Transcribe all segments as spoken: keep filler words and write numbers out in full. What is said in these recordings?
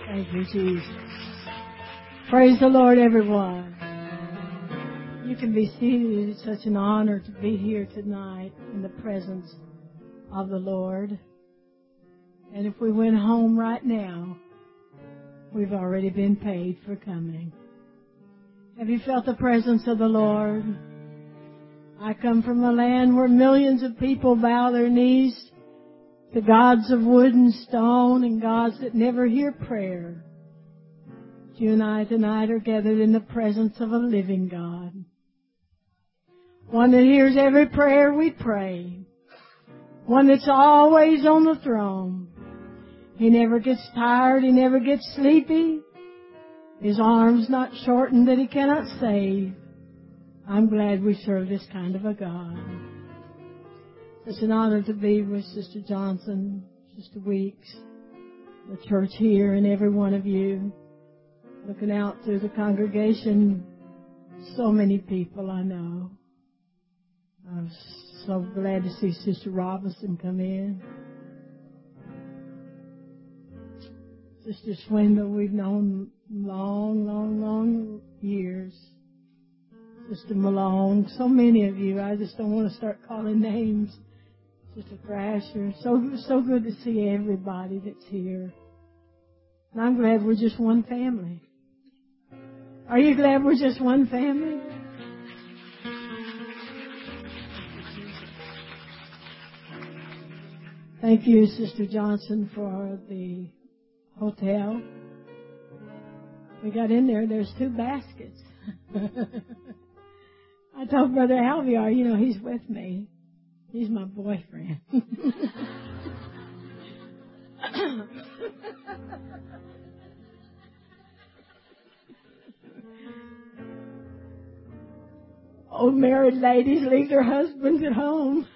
Thank you, Jesus. Praise the Lord, everyone. You can be seated. It's such an honor to be here tonight in the presence of the Lord. And if we went home right now, we've already been paid for coming. Have you felt the presence of the Lord? I come from a land where millions of people bow their knees to gods of wood and stone and gods that never hear prayer. You and I tonight are gathered in the presence of a living God. One that hears every prayer we pray. One that's always on the throne. He never gets tired. He never gets sleepy. His arm's not shortened that He cannot save. I'm glad we serve this kind of a God. It's an honor to be with Sister Johnson, Sister Weeks, the church here, and every one of you. Looking out through the congregation, so many people I know. I'm so glad to see Sister Robinson come in. Sister Swindle, we've known long, long, long years. Sister Malone, so many of you. I just don't want to start calling names. Sister Thrasher, so so good to see everybody that's here. And I'm glad we're just one family. Are you glad we're just one family? Thank you, Sister Johnson, for the hotel. We got in there, there's two baskets. I told Brother Alviar, you know, he's with me. He's my boyfriend. Old married ladies leave their husbands at home.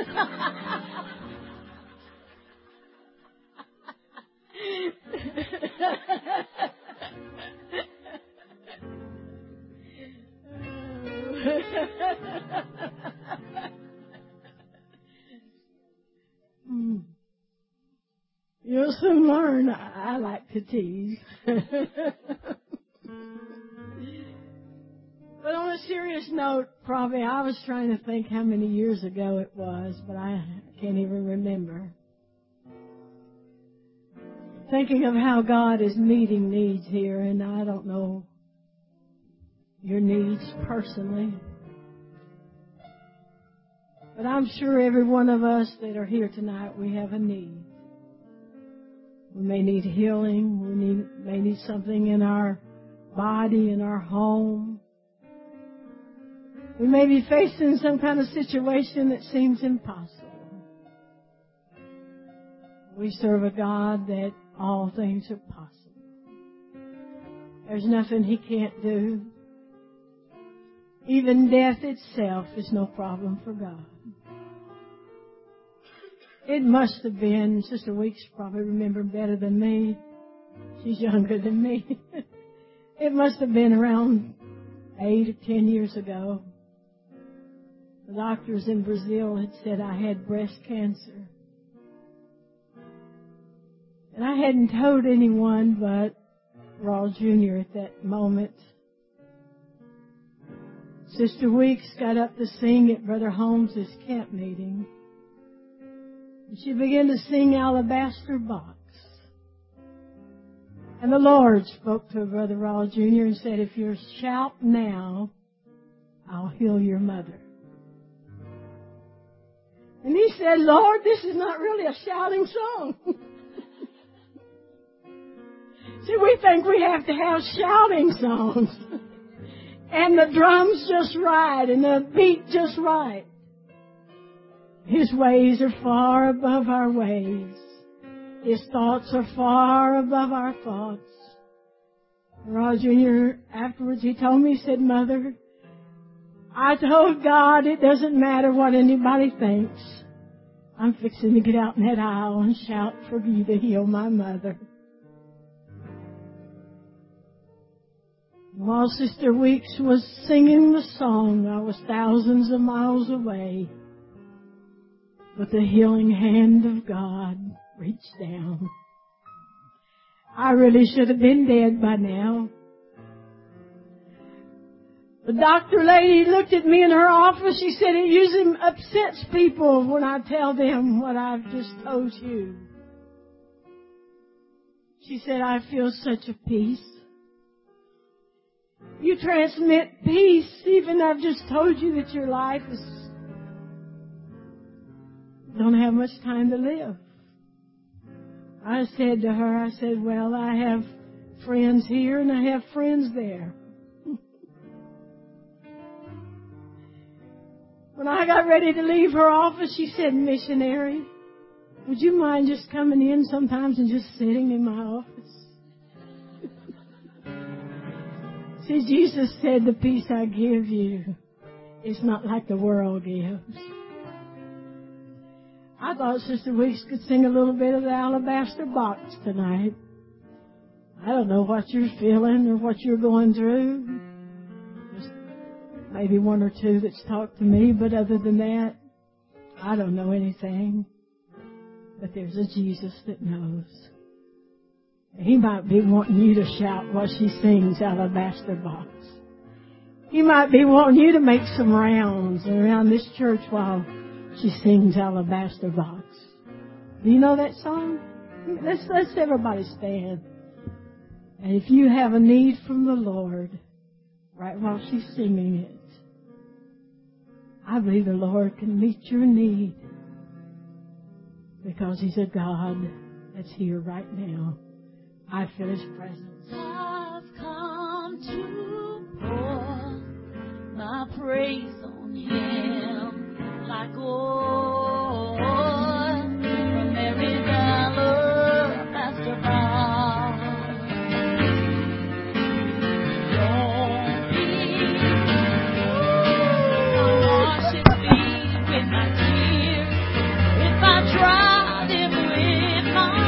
mm. You'll soon learn. I, I like to tease. But on a serious note, probably I was trying to think how many years ago it was, but I can't even remember. Thinking of how God is meeting needs here, and I don't know your needs personally. But I'm sure every one of us that are here tonight, we have a need. We may need healing. We need, may need something in our body, in our home. We may be facing some kind of situation that seems impossible. We serve a God that all things are possible. There's nothing He can't do. Even death itself is no problem for God. It must have been, Sister Weeks probably remember better than me. She's younger than me. It must have been around eight or ten years ago. The doctors in Brazil had said I had breast cancer. And I hadn't told anyone but Raul Junior at that moment. Sister Weeks got up to sing at Brother Holmes's camp meeting. And she began to sing Alabaster Box. And the Lord spoke to Brother Raul Junior and said, if you shout now, I'll heal your mother. And he said, Lord, this is not really a shouting song. See, we think we have to have shouting songs. And the drums just right and the beat just right. His ways are far above our ways. His thoughts are far above our thoughts. Raul Junior afterwards, he told me, he said, Mother, I told God it doesn't matter what anybody thinks. I'm fixing to get out in that aisle and shout for you to heal my mother. While Sister Weeks was singing the song, I was thousands of miles away. But the healing hand of God reached down. I really should have been dead by now. The doctor lady looked at me in her office. She said, it usually upsets people when I tell them what I've just told you. She said, I feel such a peace. You transmit peace, even though I've just told you that your life is don't have much time to live. I said to her, I said, well, I have friends here and I have friends there. When I got ready to leave her office, she said, missionary, would you mind just coming in sometimes and just sitting in my office? See, Jesus said, the peace I give you is not like the world gives. I thought Sister Weeks could sing a little bit of the Alabaster Box tonight. I don't know what you're feeling or what you're going through. Just maybe one or two that's talked to me, but other than that, I don't know anything. But there's a Jesus that knows. He might be wanting you to shout while she sings Alabaster Box. He might be wanting you to make some rounds around this church while she sings Alabaster Box. Do you know that song? Let's, let's everybody stand. And if you have a need from the Lord, right while she's singing it, I believe the Lord can meet your need because He's a God that's here right now. I feel His presence. I've come to pour my praise on Him like oil from every alabaster box. Don't be I wash His feet with my tears if I tried Him with my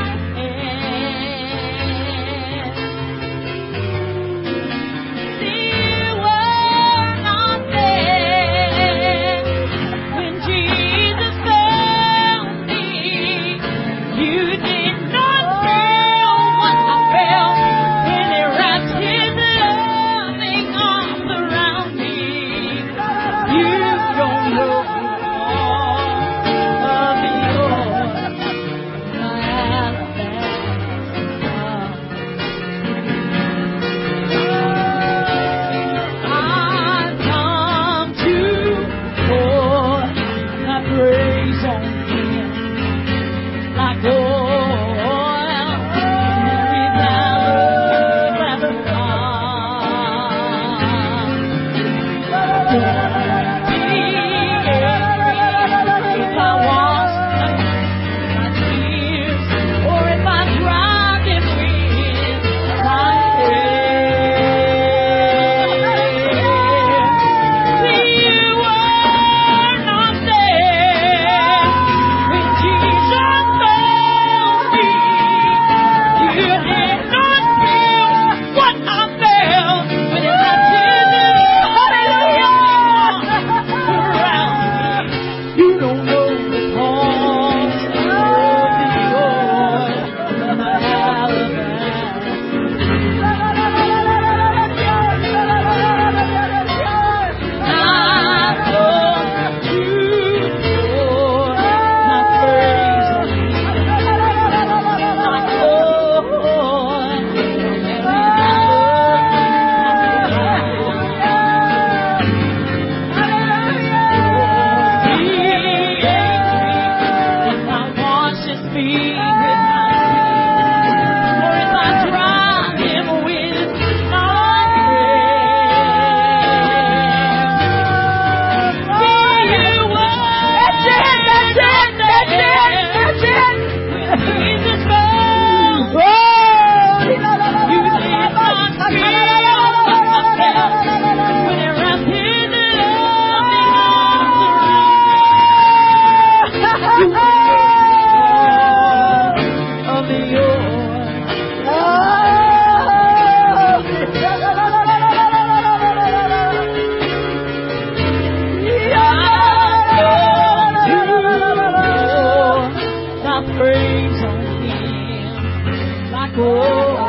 praise on Him like oil.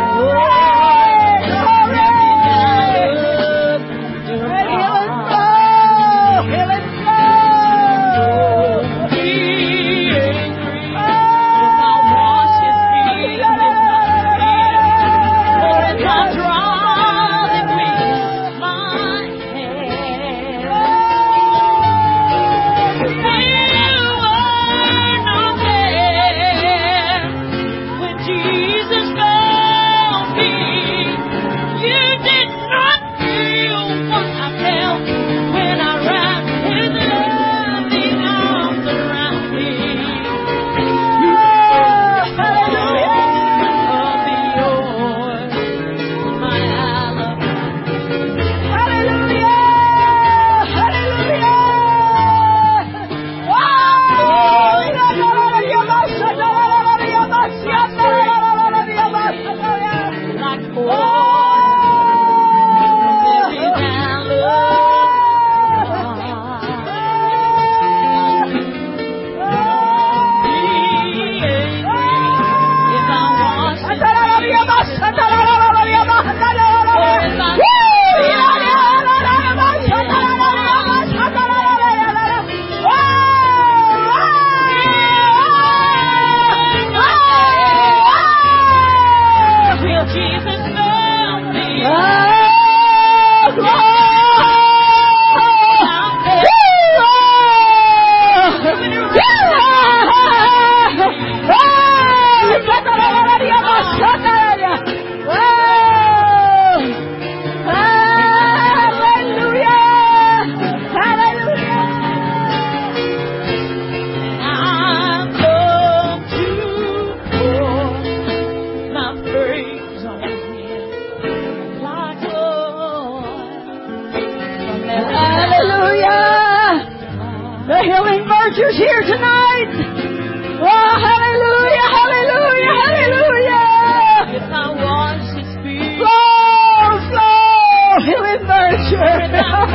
preacher's here tonight. Oh, hallelujah, hallelujah, hallelujah. If I wash His feet, Flow, flow, healing virtue. in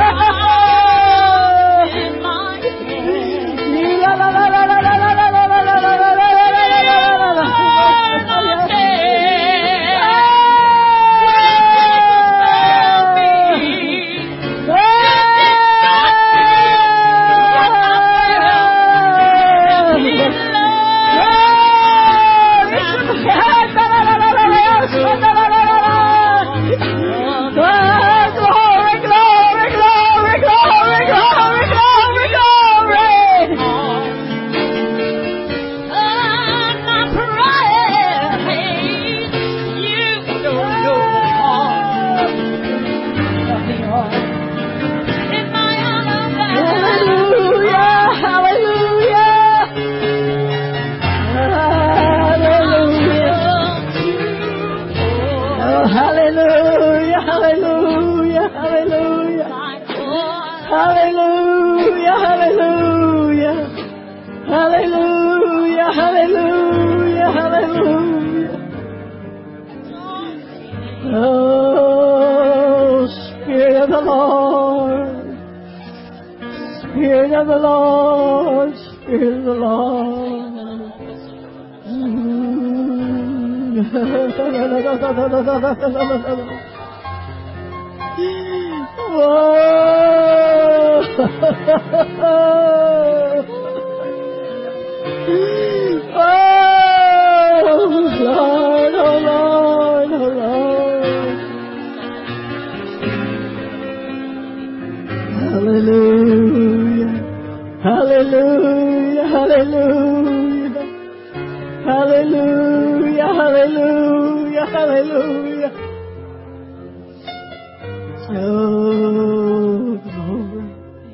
my hand, La, la, la, la, la, la, la, la, la, la, la, la, la, la, la, la, la. Hallelujah, hallelujah, hallelujah, hallelujah, hallelujah. Oh, Spirit of the Lord, Spirit of the Lord, Spirit of the Lord. Whoa! Oh, Lord, oh, Lord, oh, Lord. Hallelujah, hallelujah, hallelujah, hallelujah, hallelujah, hallelujah. Oh, glory.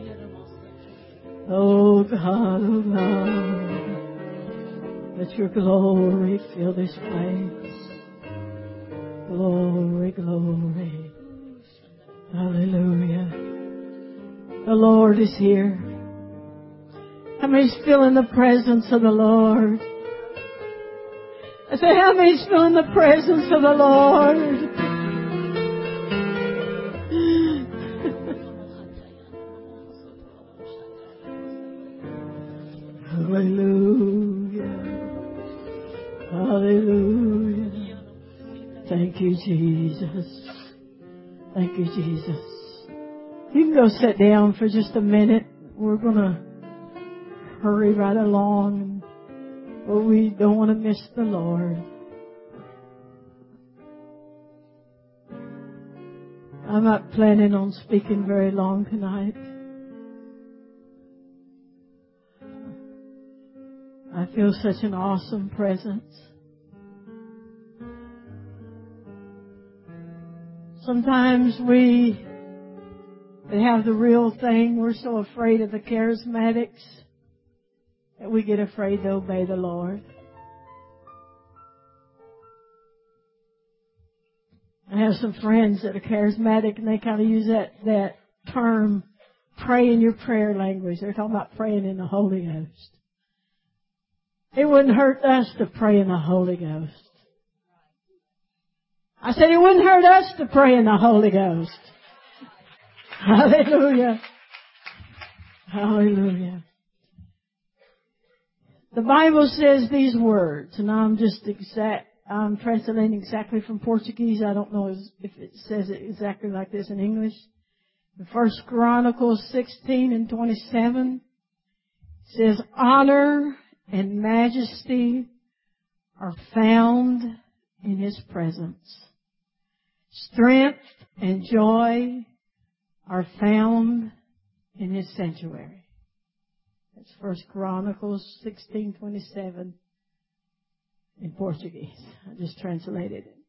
Oh, God, oh, God. Let your glory fill this place. Glory, glory. Hallelujah. The Lord is here. How many's feeling the presence of the Lord? I said, how many's feeling the presence of the Lord? Hallelujah. Hallelujah. Thank you, Jesus. Thank you, Jesus. You can go sit down for just a minute. We're going to hurry right along, but we don't want to miss the Lord. I'm not planning on speaking very long tonight. I feel such an awesome presence. Sometimes we that have the real thing, we're so afraid of the charismatics that we get afraid to obey the Lord. I have some friends that are charismatic and they kind of use that, that term, pray in your prayer language. They're talking about praying in the Holy Ghost. It wouldn't hurt us to pray in the Holy Ghost. I said it wouldn't hurt us to pray in the Holy Ghost. Hallelujah. Hallelujah. The Bible says these words, and I'm just exact, I'm translating exactly from Portuguese. I don't know if it says it exactly like this in English. In First Chronicles sixteen and twenty-seven, it says, honor and majesty are found in His presence. Strength and joy are found in His sanctuary. That's First Chronicles sixteen twenty-seven in Portuguese. I just translated it.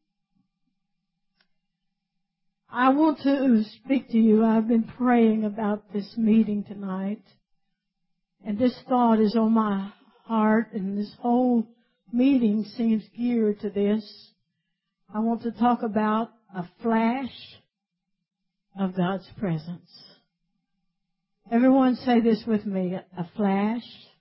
I want to speak to you. I've been praying about this meeting tonight, and this thought is on my heart, and this whole meeting seems geared to this. I want to talk about a flash of God's presence. Everyone say this with me. A flash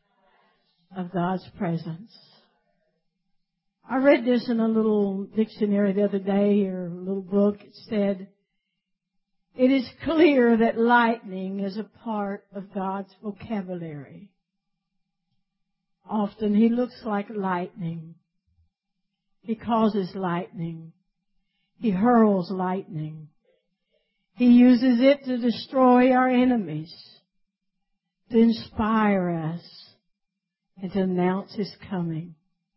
of God's presence. I read this in a little dictionary the other day, or a little book. It said, it is clear that lightning is a part of God's vocabulary. Often He looks like lightning. He causes lightning. He hurls lightning. He uses it to destroy our enemies, to inspire us, and to announce His coming.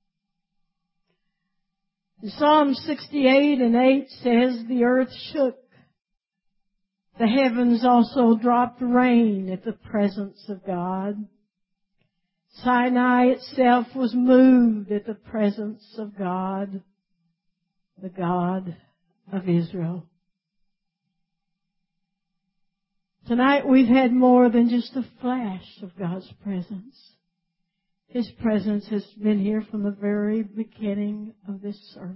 Psalm sixty-eight and eight says, the earth shook. The heavens also dropped rain at the presence of God. Sinai itself was moved at the presence of God, the God of Israel. Tonight we've had more than just a flash of God's presence. His presence has been here from the very beginning of this service.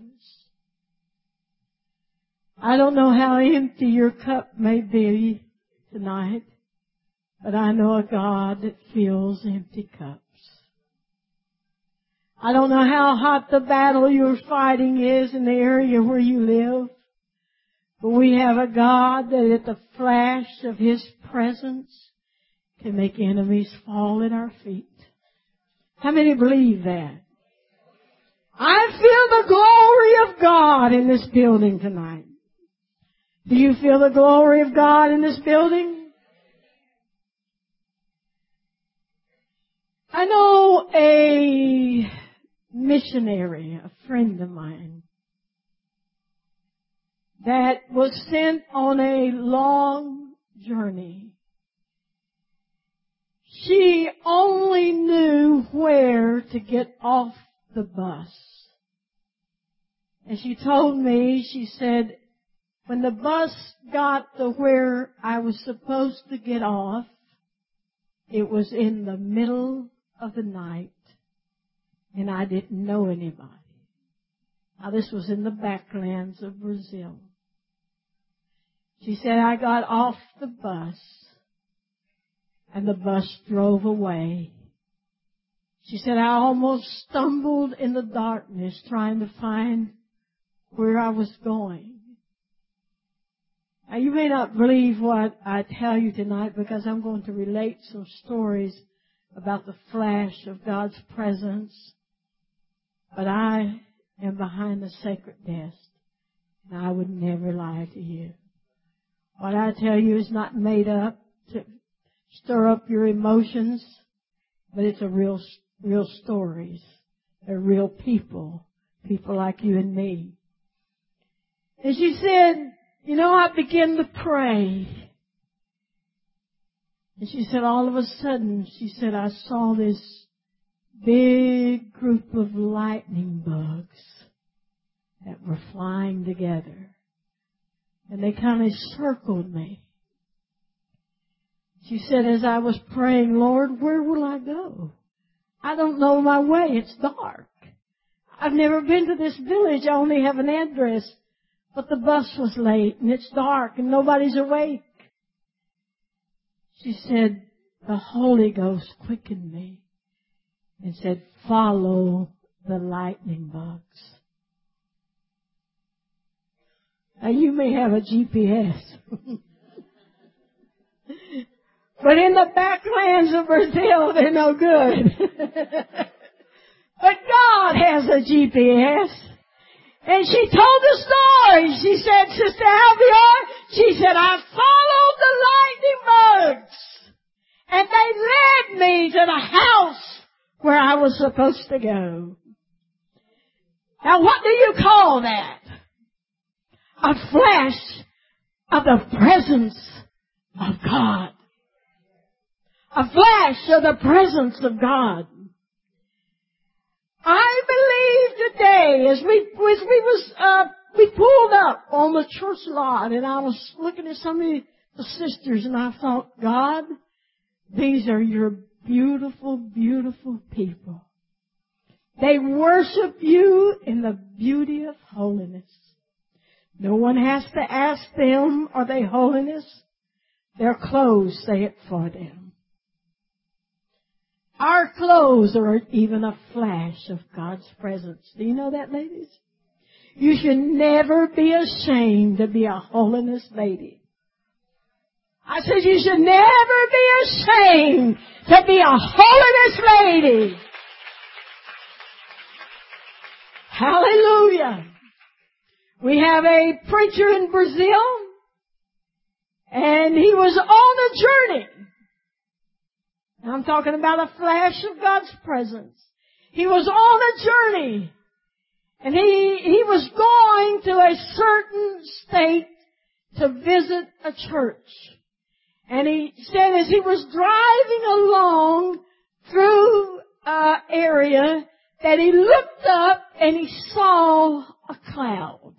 I don't know how empty your cup may be tonight, but I know a God that fills empty cups. I don't know how hot the battle you're fighting is in the area where you live, but we have a God that at the flash of His presence can make enemies fall at our feet. How many believe that? I feel the glory of God in this building tonight. Do you feel the glory of God in this building? I know a missionary, a friend of mine, that was sent on a long journey. She only knew where to get off the bus. And she told me, she said, when the bus got to where I was supposed to get off, it was in the middle of the night, and I didn't know anybody. Now, this was in the backlands of Brazil. She said, I got off the bus, and the bus drove away. She said, I almost stumbled in the darkness trying to find where I was going. Now, you may not believe what I tell you tonight, because I'm going to relate some stories about the flash of God's presence. But I am behind the sacred desk, and I would never lie to you. What I tell you is not made up to stir up your emotions, but it's a real, real stories. They're real people, people like you and me. And she said, you know, I began to pray. And she said, all of a sudden, she said, I saw this big group of lightning bugs that were flying together. And they kind of circled me. She said, as I was praying, Lord, where will I go? I don't know my way. It's dark. I've never been to this village. I only have an address. But the bus was late, and it's dark, and nobody's awake. She said, the Holy Ghost quickened me and said, follow the lightning bugs. Now, you may have a G P S. But in the backlands of Brazil, they're no good. But God has a G P S. And she told the story. She said, Sister Albion, she said, I followed the lightning bugs. And they led me to the house where I was supposed to go. Now, what do you call that? A flash of the presence of God. A flash of the presence of God. I believe today, as we, as we was, uh, we pulled up on the church lot, and I was looking at some of the sisters, and I thought, God, these are your beautiful, beautiful people. They worship you in the beauty of holiness. No one has to ask them, are they holiness? Their clothes say it for them. Our clothes are even a flash of God's presence. Do you know that, ladies? You should never be ashamed to be a holiness lady. I said you should never be ashamed to be a holiness lady. Hallelujah. We have a preacher in Brazil, and he was on a journey. I'm talking about a flash of God's presence. He was on a journey, and he, he was going to a certain state to visit a church. And he said as he was driving along through an area that he looked up and he saw a cloud.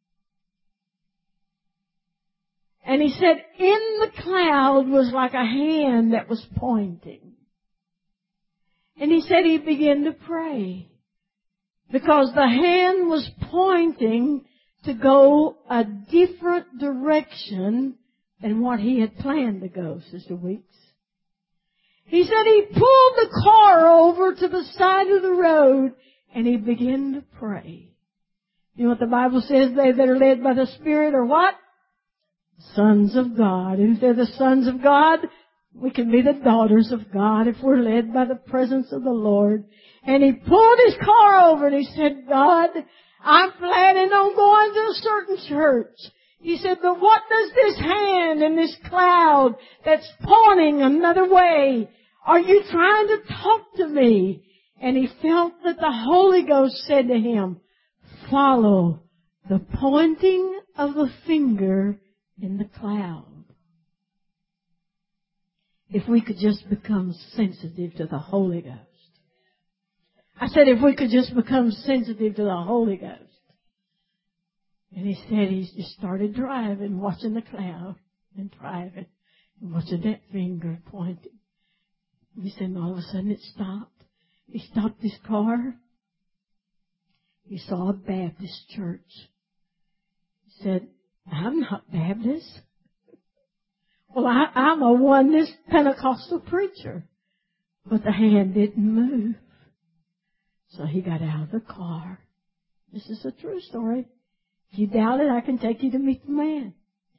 And he said in the cloud was like a hand that was pointing. And he said he began to pray because the hand was pointing to go a different direction than what he had planned to go, Sister Weeks. He said he pulled the car over to the side of the road and he began to pray. You know what the Bible says? They that are led by the Spirit are what? Sons of God. And if they're the sons of God, we can be the daughters of God if we're led by the presence of the Lord. And he pulled his car over and he said, God, I'm planning on going to a certain church. He said, but what does this hand and this cloud that's pointing another way? Are you trying to talk to me? And he felt that the Holy Ghost said to him, follow the pointing of the finger in the cloud. If we could just become sensitive to the Holy Ghost. I said if we could just become sensitive to the Holy Ghost. And he said he just started driving, watching the cloud, and driving, and watching that finger pointing. He said, and all of a sudden it stopped. He stopped his car. He saw a Baptist church. He said, I'm not Baptist. Well, I, I'm a oneness Pentecostal preacher. But the hand didn't move. So he got out of the car. This is a true story. If you doubt it, I can take you to meet the man.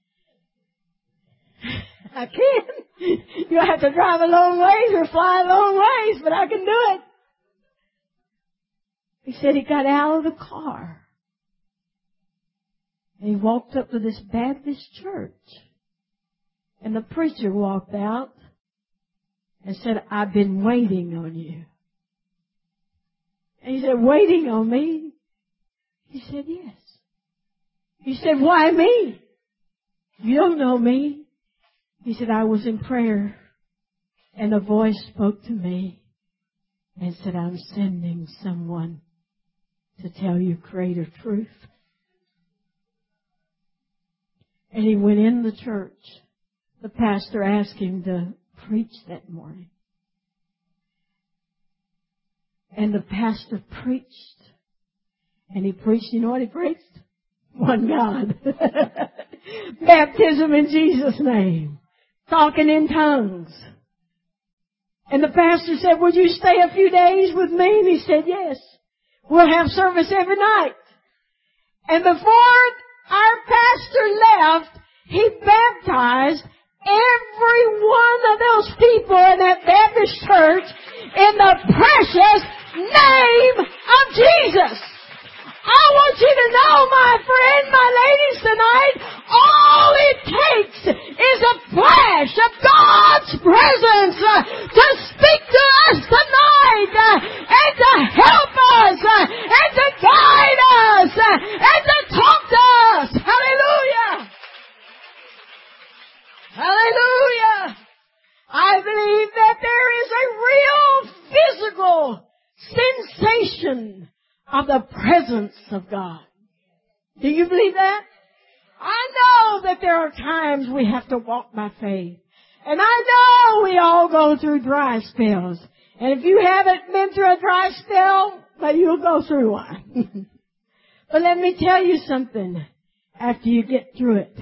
I can. You have to drive a long ways or fly a long ways, but I can do it. He said he got out of the car. And he walked up to this Baptist church. And the preacher walked out and said, I've been waiting on you. And he said, waiting on me? He said, yes. He said, why me? You don't know me. He said, I was in prayer and a voice spoke to me and said, I'm sending someone to tell you greater truth. And he went in the church. The pastor asked him to preach that morning. And the pastor preached. And he preached, you know what he preached? One God. Baptism in Jesus' name. Talking in tongues. And the pastor said, would you stay a few days with me? And he said, yes. We'll have service every night. And before our pastor left, he baptized every one of those people in that Baptist church in the precious name of Jesus. I want you to know, my friend, my ladies, tonight, all it takes is a flash of God's presence uh, to speak to us tonight uh, and to help us uh, and to guide us uh, and to talk to us. Hallelujah! Hallelujah! I believe that there is a real physical sensation of the presence of God. Do you believe that? I know that there are times we have to walk by faith. And I know we all go through dry spells. And if you haven't been through a dry spell, but you'll go through one. But let me tell you something. After you get through it,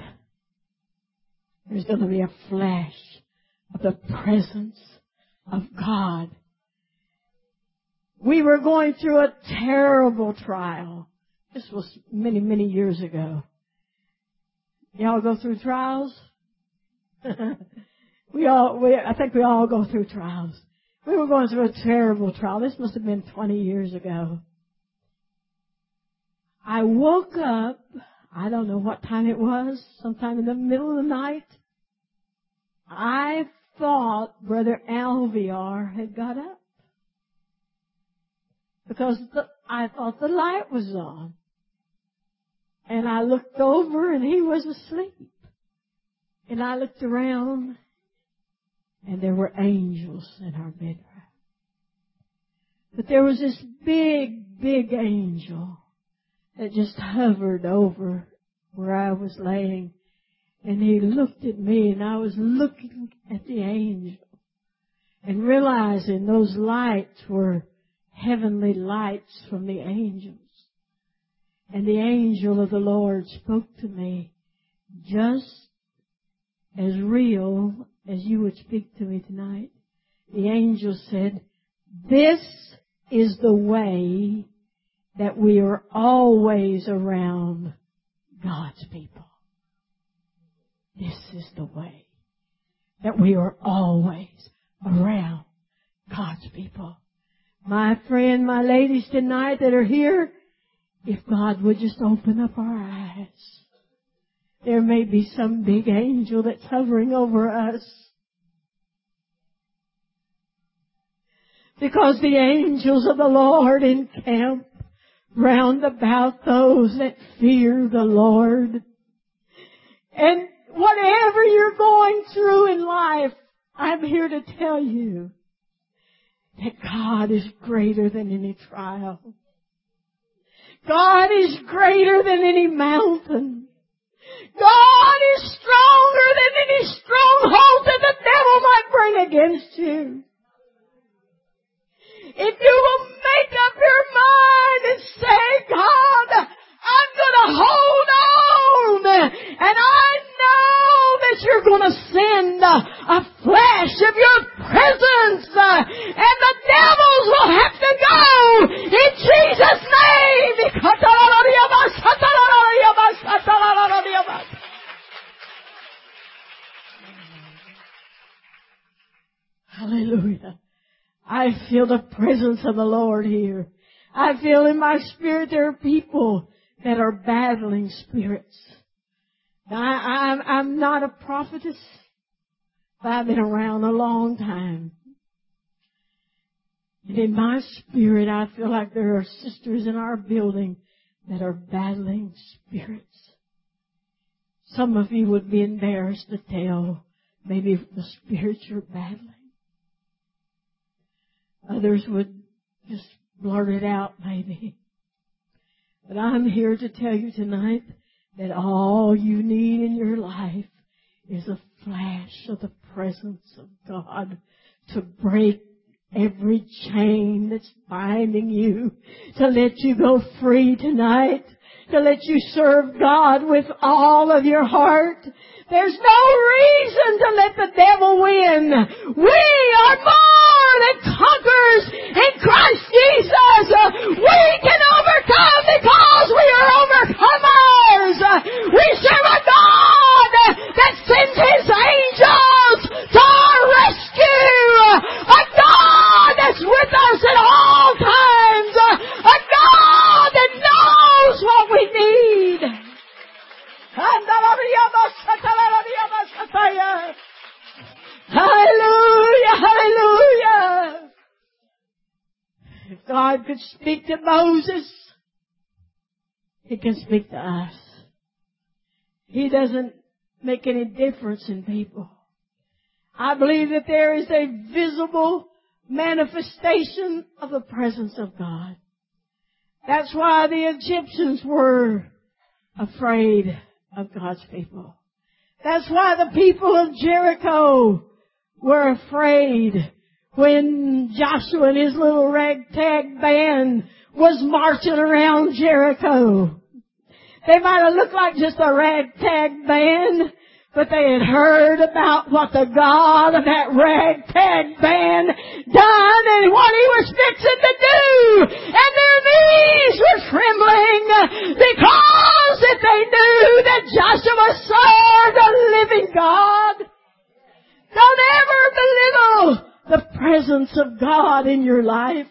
there's going to be a flash of the presence of God we were going through a terrible trial. This was many, many years ago. Y'all go through trials? we all, we, I think we all go through trials. We were going through a terrible trial. This must have been twenty years ago. I woke up, I don't know what time it was, sometime in the middle of the night. I thought Brother Alviar had got up. Because the, I thought the light was on. And I looked over and he was asleep. And I looked around and there were angels in our bedroom. But there was this big, big angel that just hovered over where I was laying. And he looked at me and I was looking at the angel and realizing those lights were heavenly lights from the angels. And the angel of the Lord spoke to me just as real as you would speak to me tonight. The angel said, this is the way that we are always around God's people. This is the way that we are always around God's people. My friend, my ladies tonight that are here, if God would just open up our eyes, there may be some big angel that's hovering over us. Because the angels of the Lord encamp round about those that fear the Lord. And whatever you're going through in life, I'm here to tell you that God is greater than any trial. God is greater than any mountain. God is stronger than any stronghold that the devil might bring against you. If you will make up your mind and say, God, I'm going to hold on, and I know that you're going to send a flash of your presence, and the devils will have to go in Jesus' name. Hallelujah. I feel the presence of the Lord here. I feel in my spirit there are people that are battling spirits. Now, I, I'm, I'm not a prophetess, but I've been around a long time. And in my spirit, I feel like there are sisters in our building that are battling spirits. Some of you would be embarrassed to tell maybe the spirits you're battling. Others would just blurt it out maybe. But I'm here to tell you tonight that all you need in your life is a flash of the presence of God to break every chain that's binding you, to let you go free tonight, to let you serve God with all of your heart. There's no reason to let the devil win. We are more than conquerors in Christ Jesus. We can overcome because we are overcomers. We serve a God that sends His angels to our rescue. A God that's with us at all times. A God that knows what we need. Hallelujah, hallelujah. If God could speak to Moses, He can speak to us. He doesn't make any difference in people. I believe that there is a visible manifestation of the presence of God. That's why the Egyptians were afraid of God's people. That's why the people of Jericho were afraid when Joshua and his little ragtag band was marching around Jericho. They might have looked like just a ragtag band, But they had heard about what the God of that ragtag band done and what He was fixing to do. And their knees were trembling because that they knew that Joshua served a living God. Don't ever belittle the presence of God in your life.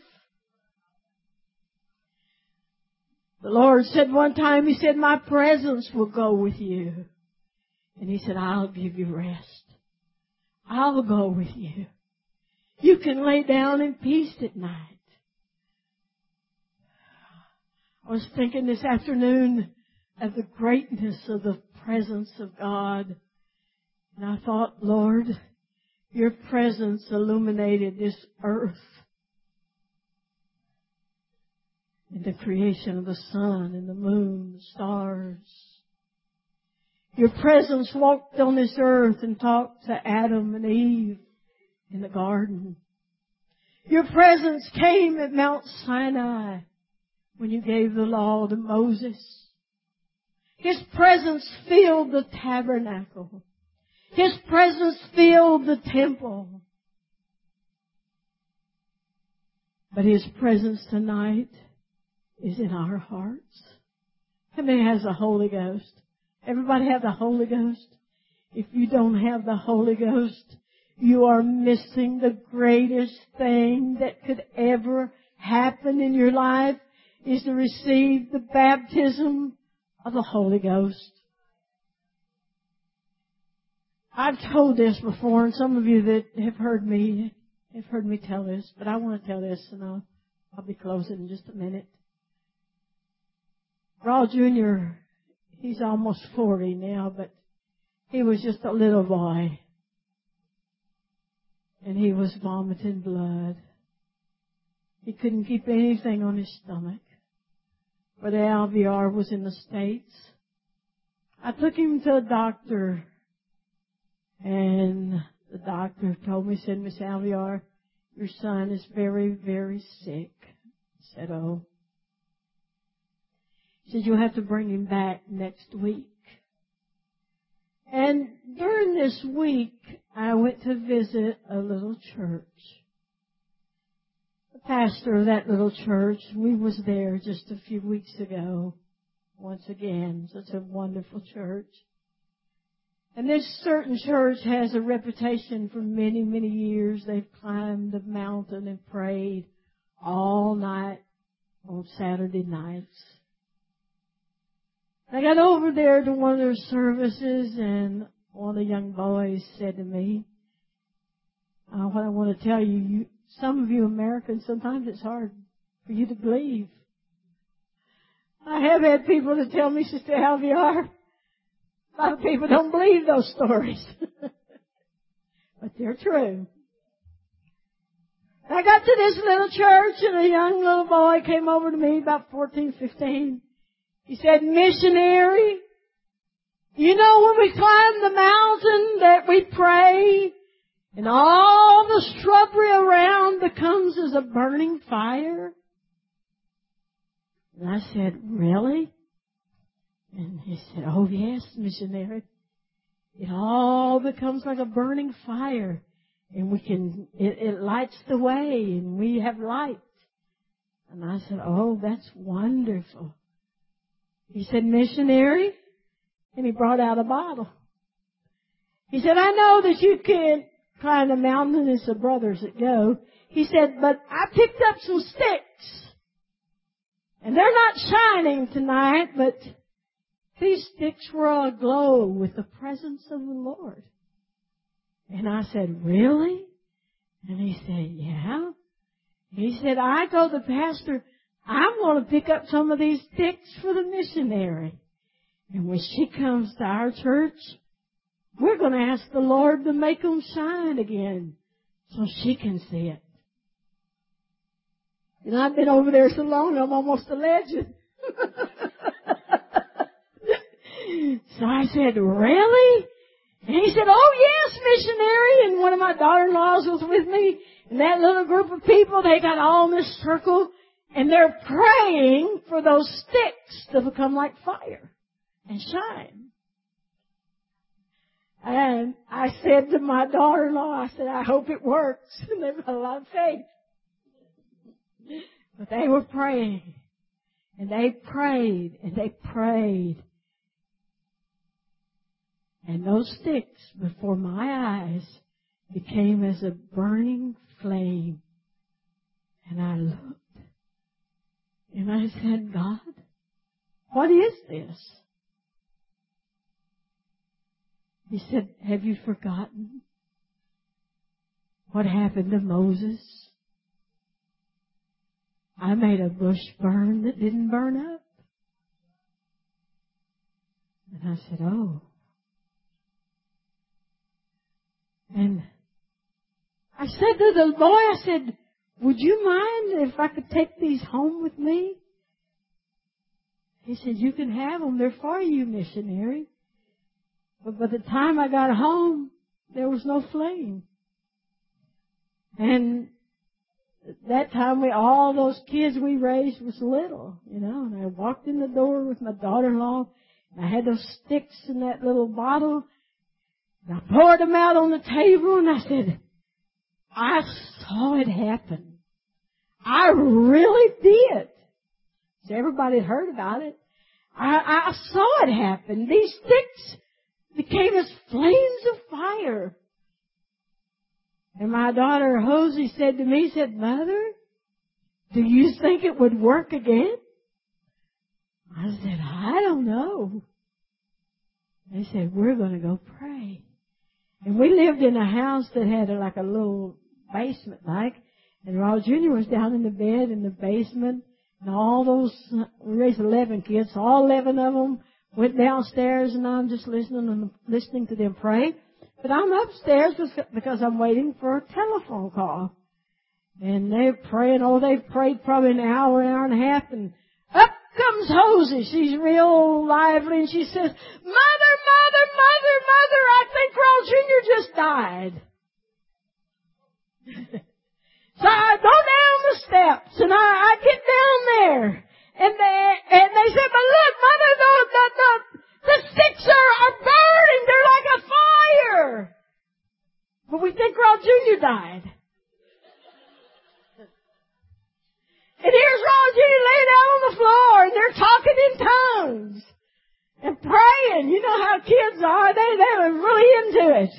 The Lord said one time, He said, my presence will go with you. And He said, I'll give you rest. I'll go with you. You can lay down in peace at night. I was thinking this afternoon of the greatness of the presence of God. And I thought, Lord, your presence illuminated this earth in the creation of the sun and the moon, the stars. Your presence walked on this earth and talked to Adam and Eve in the garden. Your presence came at Mount Sinai when you gave the law to Moses. His presence filled the tabernacle. His presence filled the temple. But His presence tonight is in our hearts. How many has the Holy Ghost? Everybody have the Holy Ghost? If you don't have the Holy Ghost, you are missing the greatest thing that could ever happen in your life, is to receive the baptism of the Holy Ghost. I've told this before, and some of you that have heard me have heard me tell this, but I want to tell this, and I'll, I'll be closing in just a minute. Raul Junior, he's almost forty now, but he was just a little boy. And he was vomiting blood. He couldn't keep anything on his stomach. Brother Alviar was in the States. I took him to a doctor, and the doctor told me, said, Miss Alviar, your son is very, very sick. I said, oh. He said, you'll have to bring him back next week. And during this week, I went to visit a little church. The pastor of that little church, we was there just a few weeks ago. Once again, such a wonderful church. And this certain church has a reputation for many, many years. They've climbed a mountain and prayed all night on Saturday nights. I got over there to one of their services, and one of the young boys said to me, uh, what I want to tell you, you, some of you Americans, sometimes it's hard for you to believe. I have had people that tell me, Sister Alviar, a lot of people don't believe those stories. But they're true. I got to this little church, and a young little boy came over to me, about fourteen, fifteen. He said, missionary, you know when we climb the mountain that we pray and all the shrubbery around becomes as a burning fire? And I said, really? And he said, oh yes, missionary. It all becomes like a burning fire, and we can, it, it lights the way, and we have light. And I said, oh, that's wonderful. He said, missionary, and he brought out a bottle. He said, I know that you can't climb the mountain, it's the brothers that go. He said, but I picked up some sticks. And they're not shining tonight, but these sticks were aglow with the presence of the Lord. And I said, really? And he said, yeah. He said, I told the pastor, I'm going to pick up some of these sticks for the missionary. And when she comes to our church, we're going to ask the Lord to make them shine again so she can see it. And I've been over there so long, I'm almost a legend. So I said, really? And he said, oh yes, missionary. And one of my daughter-in-laws was with me. And that little group of people, they got all in this circle. And they're praying for those sticks to become like fire and shine. And I said to my daughter-in-law, I said, I hope it works. And they've got a lot of faith. But they were praying. And they prayed. And they prayed. And those sticks before my eyes became as a burning flame. And I looked. And I said, God, what is this? He said, have you forgotten what happened to Moses? I made a bush burn that didn't burn up. And I said, oh. And I said to the boy, I said, would you mind if I could take these home with me? He said, you can have them. They're for you, missionary. But by the time I got home, there was no flame. And at that time, we, all those kids we raised was little, you know. And I walked in the door with my daughter-in-law, and I had those sticks in that little bottle. And I poured them out on the table, and I said, I saw it happen. I really did. So everybody had heard about it. I, I saw it happen. These sticks became as flames of fire. And my daughter Hosey said to me, said, Mother, do you think it would work again? I said, I don't know. They said, we're going to go pray. And we lived in a house that had a, like a little basement like, and Raul Junior was down in the bed in the basement, and all those, we raised eleven kids, so all eleven of them went downstairs, and I'm just listening and listening to them pray. But I'm upstairs because I'm waiting for a telephone call. And they're praying, oh, they've prayed probably an hour, an hour and a half, and up comes Hosey. She's real lively, and she says, Mother, Mother, Mother, Mother, I think Raul Junior just died. So I go down the steps, and I, I get down there, and they, and they said, but look, Mother, the, the, the, the sticks are, are burning. They're like a fire. But we think Raul Junior died. And here's Raul Junior laying out on the floor, and they're talking in tongues and praying. You know how kids are. They, they were really into it.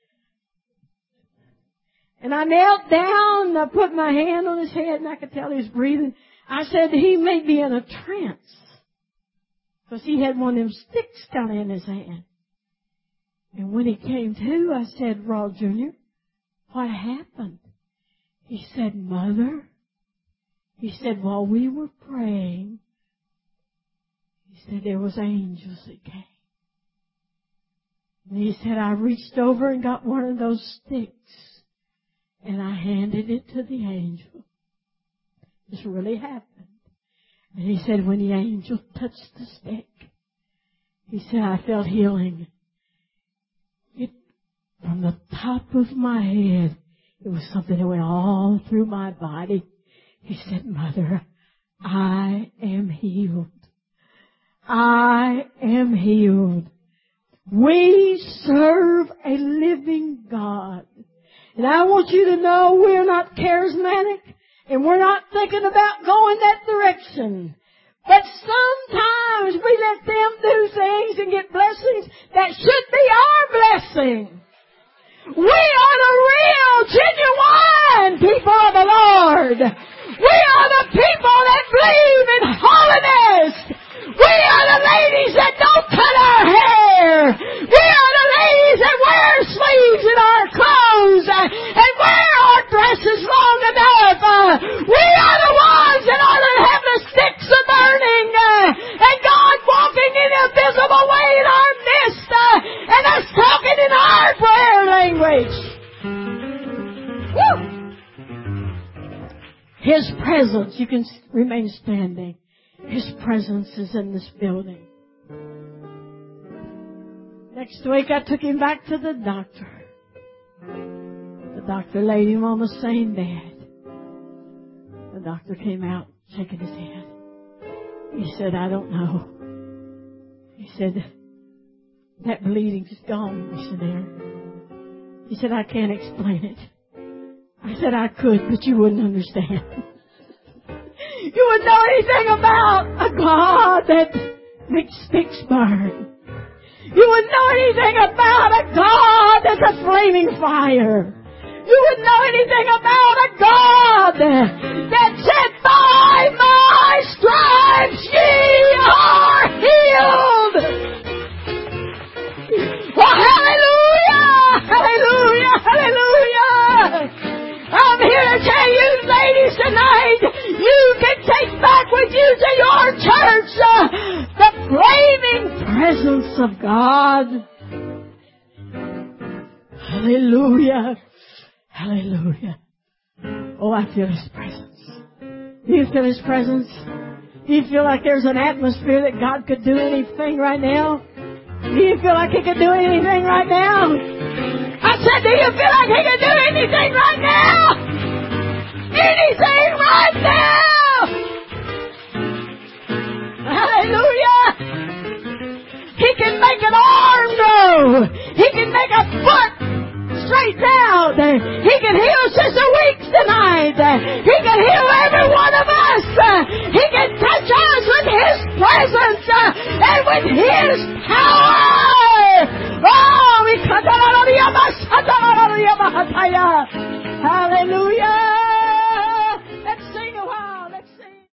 And I knelt down, and I put my hand on his head, and I could tell he was breathing. I said, he may be in a trance. Because he had one of them sticks kind of in his hand. And when he came to, I said, Raul Junior, what happened? He said, Mother, he said, while we were praying, he said, there was angels that came. And he said, I reached over and got one of those sticks, and I handed it to the angel. This really happened. And he said, when the angel touched the stick, he said, I felt healing. It, from the top of my head, it was something that went all through my body. He said, Mother, I am healed. I am healed. We serve a living God. And I want you to know we're not charismatic, and we're not thinking about going that direction. But sometimes we let them do things and get blessings that should be our blessing. We are the real, genuine people of the Lord. We are the people that believe in holiness. We are the ladies that don't cut our hair. We are the ladies that wear sleeves in our clothes and wear our dresses long enough. We are the ones that are to have the sticks of burning and God walking in a visible way in our midst and us talking in our prayer language. Woo! His presence, you can remain standing. His presence is in this building. Next week I took him back to the doctor. The doctor laid him on the same bed. The doctor came out shaking his head. He said, I don't know. He said, That bleeding's gone, missionary. He said, I can't explain it. I said I could, but you wouldn't understand. You wouldn't know anything about a God that makes sticks burn. You wouldn't know anything about a God that's a flaming fire. You wouldn't know anything about a God that said, by my stripes ye are healed. Oh, hallelujah! Hallelujah! Hallelujah! I'm here to tell you, ladies, tonight, you can take back with you to your church uh, the flaming presence of God. Hallelujah. Hallelujah. Oh, I feel His presence. Do you feel His presence? Do you feel like there's an atmosphere that God could do anything right now? Do you feel like He could do anything right now? I said, do you feel like He could do anything right now? Anything right now! Hallelujah! He can make an arm grow. He can make a foot straight down. He can heal Sister Weeks tonight. He can heal every one of us. He can touch us with His presence and with His power. Oh, we hallelujah.